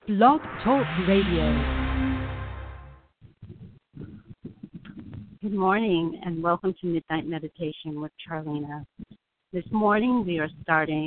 Blog Talk Radio. Good morning and welcome to Midnight Meditation with Charlena. This morning we are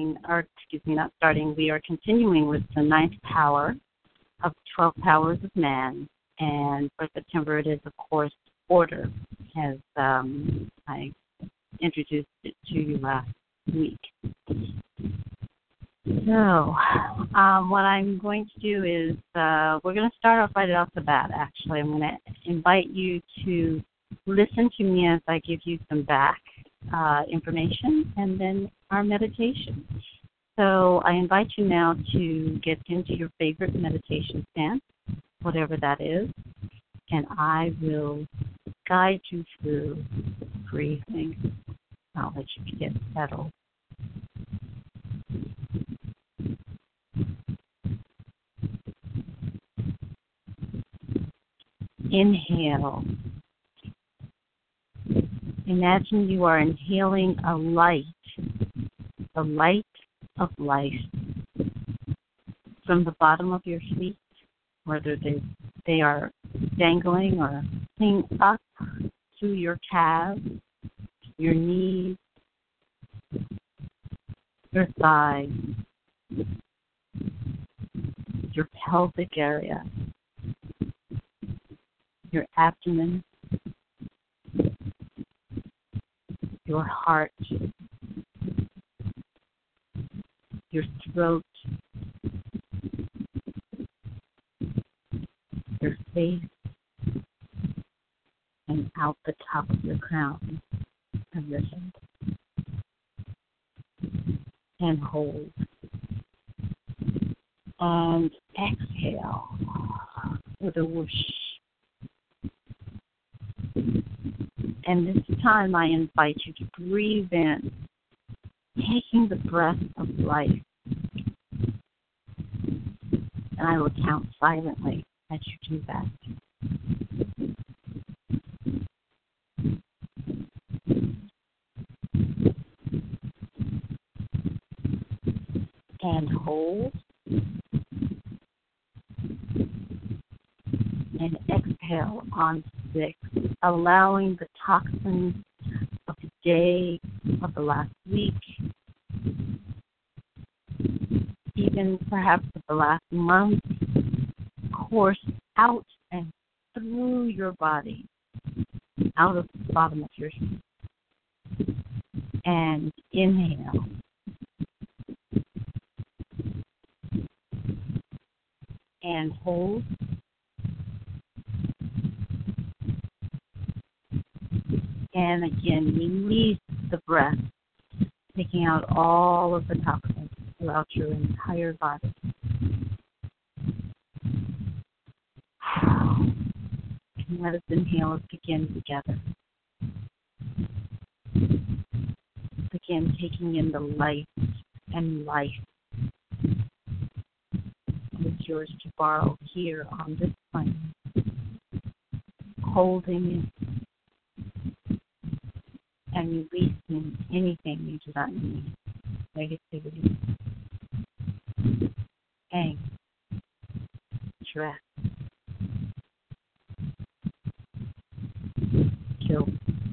we are continuing with the ninth power of 12 powers of man. And for September it is, of course, order, as I introduced it to you last week. So, what I'm going to do is we're going to start off right off the bat, actually. I'm going to invite you to listen to me as I give you some back information and then our meditation. So I invite you now to get into your favorite meditation stance, whatever that is, and I will guide you through breathing. I'll let you get settled. Inhale. Imagine you are inhaling a light, the light of life, from the bottom of your feet, whether they are dangling or hanging up to your calves, your knees, your thighs, your pelvic area, your abdomen, your heart, your throat, your face, and out the top of your crown of your head. And hold. And exhale with a whoosh. And this time I invite you to breathe in, taking the breath of life. And I will count silently as you do that. And hold. And exhale on 6, allowing the toxins of the day, of the last week, even perhaps of the last month, course out and through your body, out of the bottom of your feet. And inhale. And hold. And again, release the breath, taking out all of the toxins throughout your entire body. And let us inhale and begin together. Begin taking in the light and life that is yours to borrow here on this plane. Holding it and releasing anything you do not need. Negativity, anger, stress, guilt.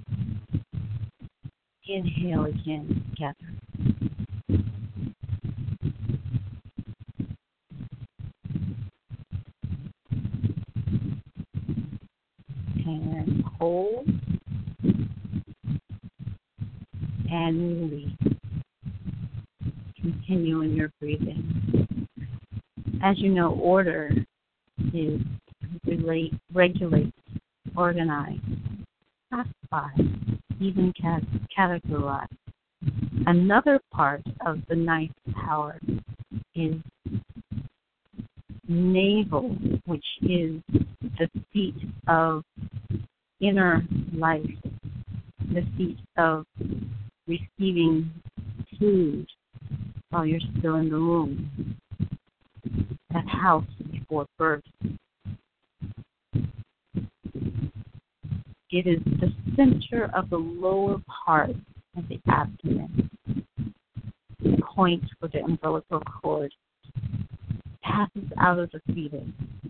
Inhale again together. And hold. And release. Continuing your breathing. As you know, order is regulate, organize, classify, even categorize. Another part of the ninth power is navel, which is the seat of inner life, the seat of receiving food while you're still in the womb, that house before birth. It is the center of the lower part of the abdomen, the point where the umbilical cord passes out of the fetus.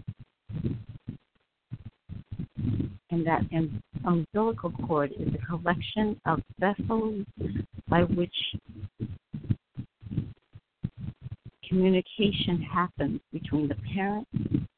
And that umbilical cord is a collection of vessels by which communication happens between the parent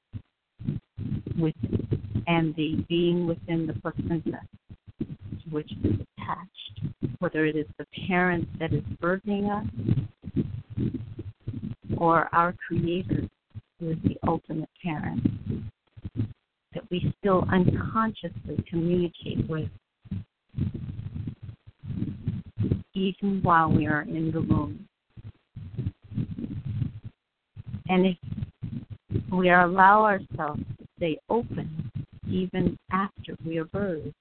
and the being within the placenta to which it is attached, whether it is the parent that is birthing us or our Creator, who is the ultimate parent, that we still unconsciously communicate with, even while we are in the womb. And if we allow ourselves to stay open even after we are birthed.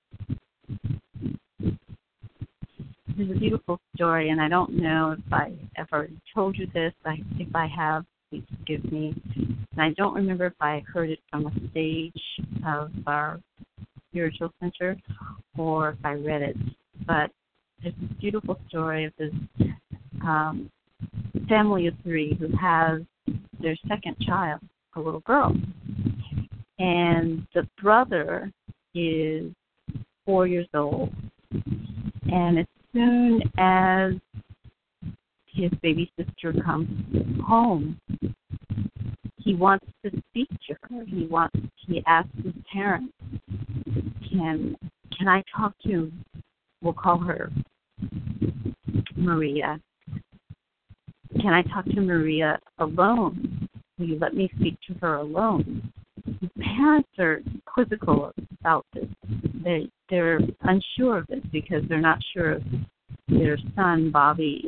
There's a beautiful story, and I don't know if I ever told you this. If I have, please forgive me. And I don't remember if I heard it from a stage of our spiritual center or if I read it. But there's this beautiful story of this family of three who has their second child, a little girl. And the brother is 4 years old. And as soon as his baby sister comes home, he wants to speak to her. He asks his parents, can I talk to, we'll call her Maria. Can I talk to Maria alone? Will you let me speak to her alone? The parents are quizzical about this. They're unsure of this because they're not sure if their son, Bobby,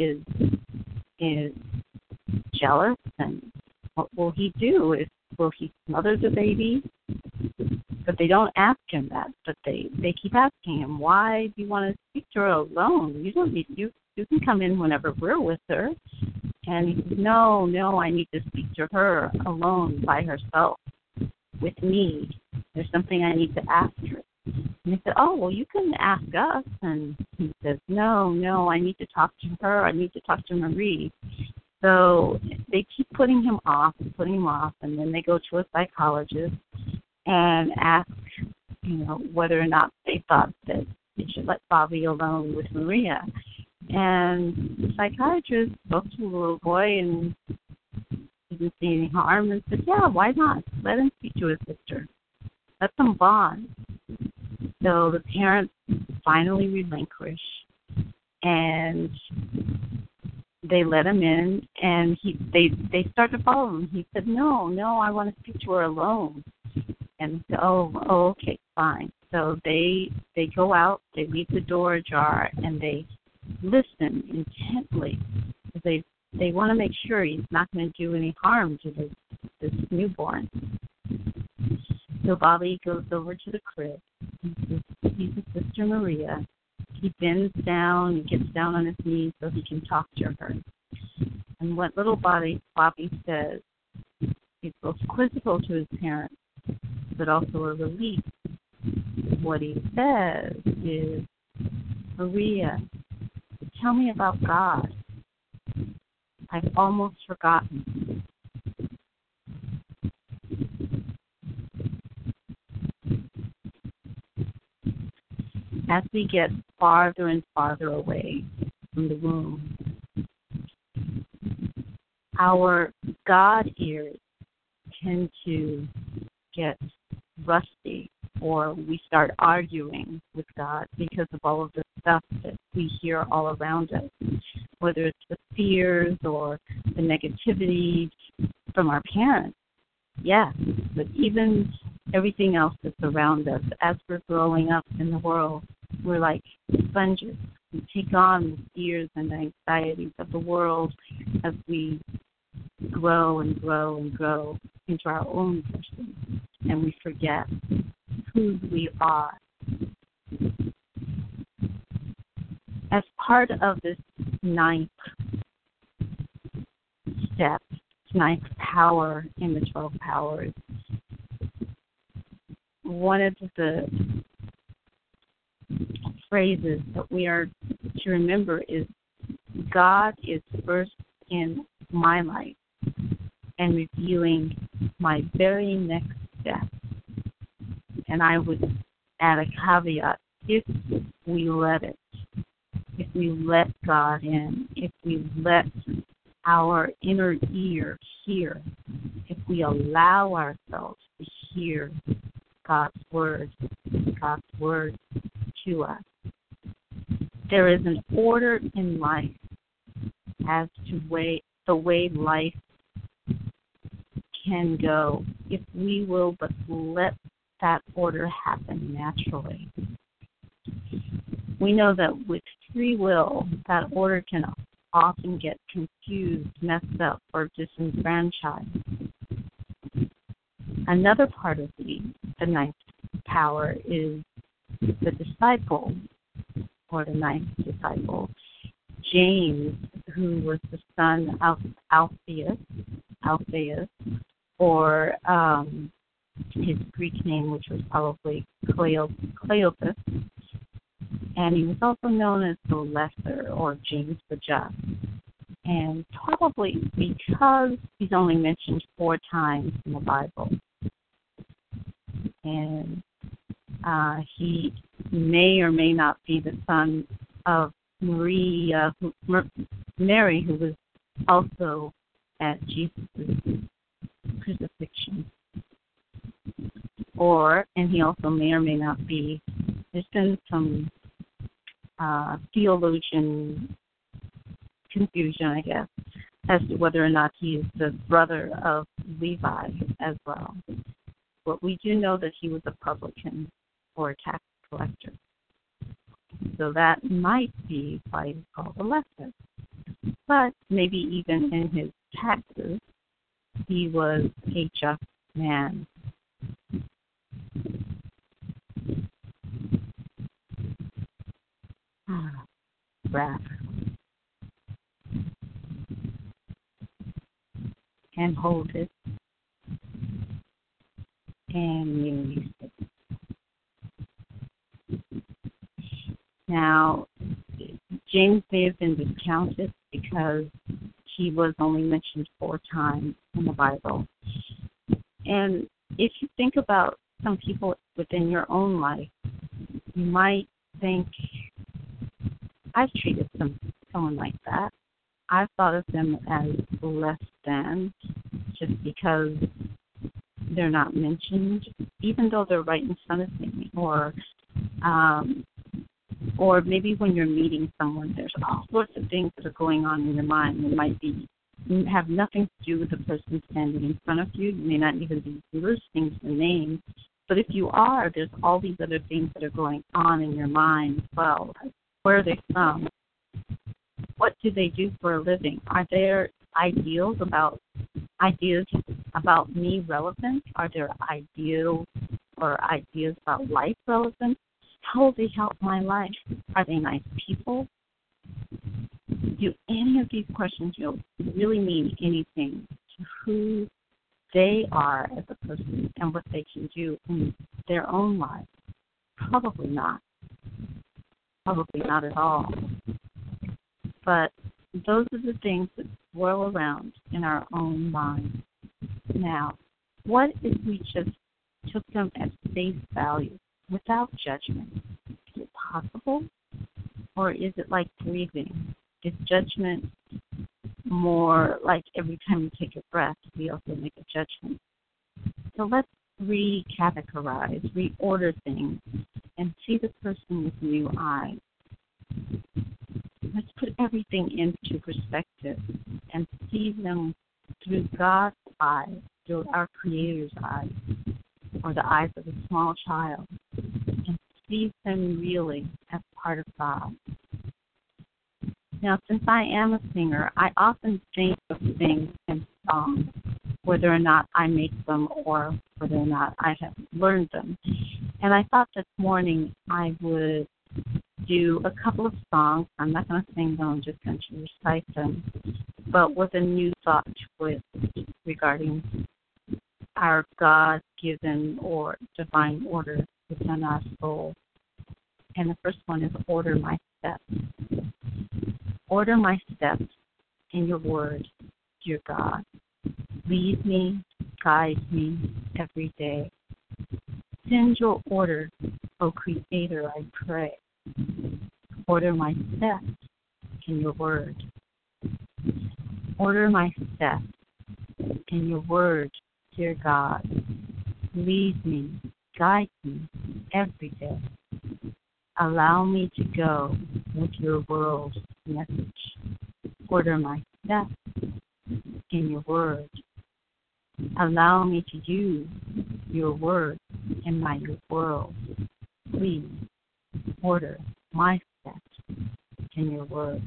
is jealous, and what will he do? Will he smother the baby? But they don't ask him that. But they keep asking him, why do you want to speak to her alone? You don't need you can come in whenever we're with her. And he says, no, I need to speak to her alone by herself with me. There's something I need to ask her. And they said, oh, well, you can ask us. And he says, no, I need to talk to her. I need to talk to Marie. So they keep putting him off, and then they go to a psychologist and ask, whether or not they thought that they should let Bobby alone with Maria. And the psychiatrist spoke to the little boy and didn't see any harm and said, yeah, why not? Let him speak to his sister. Let them bond. So the parents finally relinquish, and they let him in, and they start to follow him. He said, no, I want to speak to her alone. And they said, oh, okay, fine. So they go out, they leave the door ajar, and they listen intently. They want to make sure he's not going to do any harm to this newborn. So Bobby goes over to the crib. He sees his sister Maria. He bends down and gets down on his knees so he can talk to her. And what little Bobby says is both quizzical to his parents, but also a relief. What he says is, Maria, tell me about God. I've almost forgotten. As we get farther and farther away from the womb, our God ears tend to get rusty, or we start arguing with God because of all of the stuff that we hear all around us, whether it's the fears or the negativity from our parents. Yes, but even everything else that's around us, as we're growing up in the world, we're like sponges. We take on the fears and the anxieties of the world as we grow and grow and grow into our own person, and we forget who we are. As part of this ninth step, ninth power in the 12 powers, one of the phrases that we are to remember is, God is first in my life, and revealing my very next step. And I would add a caveat, if we let it, if we let God in, if we let our inner ear hear, if we allow ourselves to hear God's word to us. There is an order in life as to the way life can go if we will but let that order happen naturally. We know that with free will, that order can often get confused, messed up, or disenfranchised. Another part of the ninth power is the disciple, or the ninth disciple, James, who was the son of Alphaeus, or his Greek name, which was probably Cleopas, and he was also known as the Lesser, or James the Just. And probably because he's only mentioned 4 times in the Bible, and he may or may not be the son of Mary, who was also at Jesus' crucifixion. And he also may or may not be, there's been some theologian confusion, I guess, as to whether or not he is the brother of Levi as well. But we do know that he was a publican or a tax collector. So that might be why he's called a lesser. But maybe even in his taxes, he was a just man. Breath. And hold it. And release it. Now, James may have been discounted because he was only mentioned 4 times in the Bible. And if you think about some people within your own life, you might think, I've treated someone like that. I've thought of them as less than just because they're not mentioned, even though they're right in front of me. Or maybe when you're meeting someone, there's all sorts of things that are going on in your mind. It might have nothing to do with the person standing in front of you. You may not even be listening to the name. But if you are, there's all these other things that are going on in your mind as well. Where are they from? What do they do for a living? Are their ideas about me relevant? Are their ideals about life relevant? How will they help my life? Are they nice people? Do any of these questions really mean anything to who they are as a person and what they can do in their own lives? Probably not. Probably not at all. But those are the things that swirl around in our own minds. Now, what if we just took them at face value without judgment? Is it possible? Or is it like breathing? Is judgment more like every time we take a breath, we also make a judgment? So let's recategorize, reorder things, and see the person with new eyes. Let's put everything into perspective and see them through God's eyes, through our Creator's eyes, or the eyes of a small child, and see them really as part of God. Now, since I am a singer, I often think of things in songs, whether or not I make them or whether or not I have learned them. And I thought this morning I would do a couple of songs. I'm not going to sing them, I'm just going to recite them, but with a new thought to it regarding our God-given or divine order within our soul. And the first one is Order My Steps. Order my steps in your word, dear God. Lead me, guide me every day. Send your order, O Creator, I pray. Order my steps in your word. Order my steps in your word, dear God. Lead me, guide me every day. Allow me to go with your world message. Order my steps in your word. Allow me to use your word in my world. Please order my steps in your word.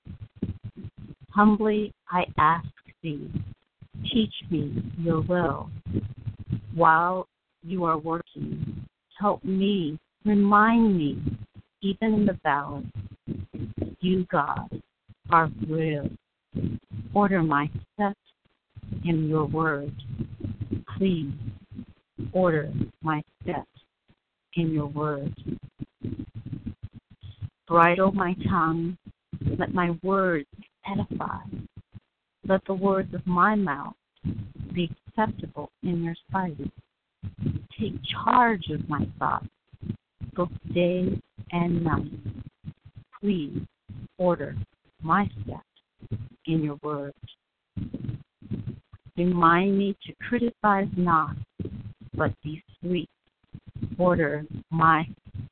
Humbly I ask thee, teach me your will. While you are working, help me, remind me, even in the balance, you, God, are real. Order my steps in your word. Please order my steps in your word. Bridle my tongue. Let my words edify. Let the words of my mouth be acceptable in your sight. Take charge of my thoughts, both day and night. Please order my steps in your word. Remind me to criticize not, but be sweet. Order my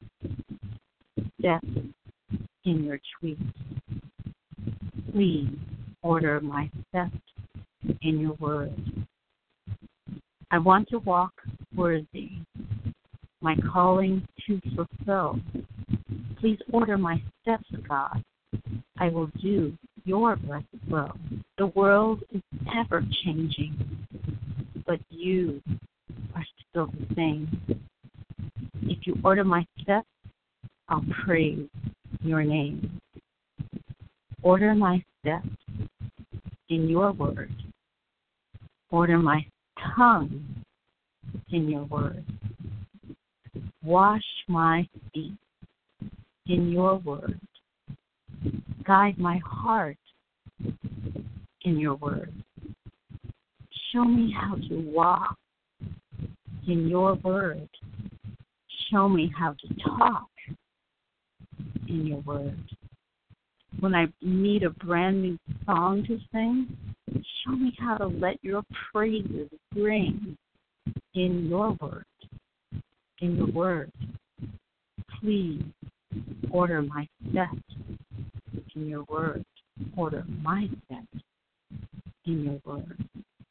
steps in your tweet. Please order my steps in your word. I want to walk worthy, my calling to fulfill. Please order my steps, God. I will do your blessed will. The world is ever changing, but you are still the same. If you order my steps, I'll praise your name. Order my steps in your word. Order my tongue in your word. Wash my feet in your word. Guide my heart in your word. Show me how to walk in your word. Show me how to talk in your word. When I need a brand new song to sing, show me how to let your praises ring in your word. In your word. Please order my steps in your word. Order my steps in your word.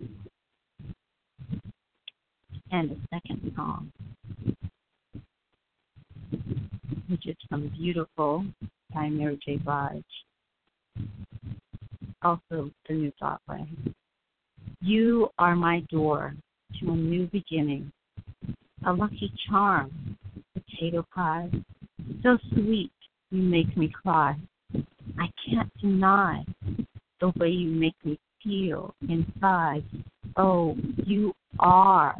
And a second song, which is from Beautiful by Mary J. Blige. Also the New Thought Way. You are my door to a new beginning, a lucky charm, potato pie, so sweet you make me cry. I can't deny the way you make me feel inside. Oh, you are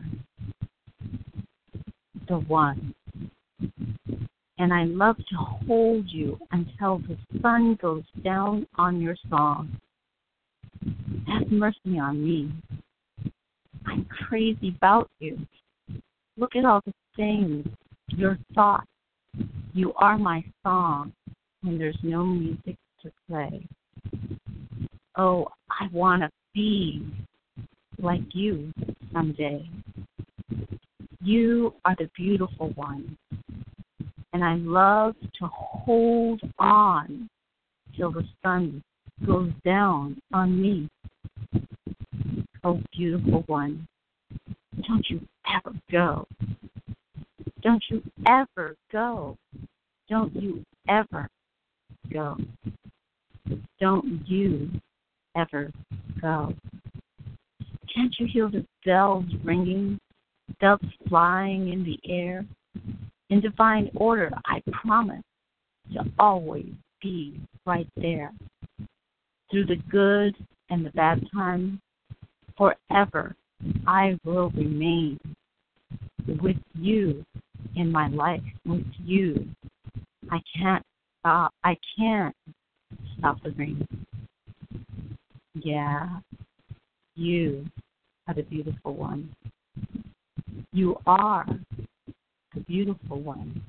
the one. And I love to hold you until the sun goes down on your song. Have mercy on me. I'm crazy about you. Look at all the things, your thoughts. You are my song when there's no music to play. Oh, I want to be like you someday. You are the beautiful one. And I love to hold on till the sun goes down on me. Oh, beautiful one, don't you ever go. Don't you ever go. Don't you ever go. Don't you ever go. Can't you hear the bells ringing, doves flying in the air? In divine order, I promise to always be right there. Through the good and the bad times, forever I will remain with you in my life, with you. I can't stop. I can't stop the rain. Yeah, you are the beautiful one. You are the beautiful one.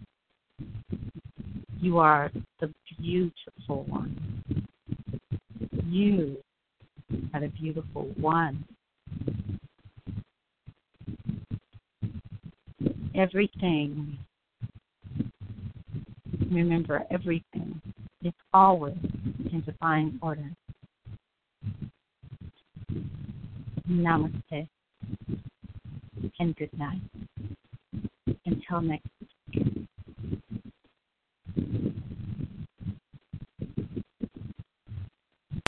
You are the beautiful one. You are the beautiful one. Everything, remember, everything is always in divine order. Namaste and good night. Until next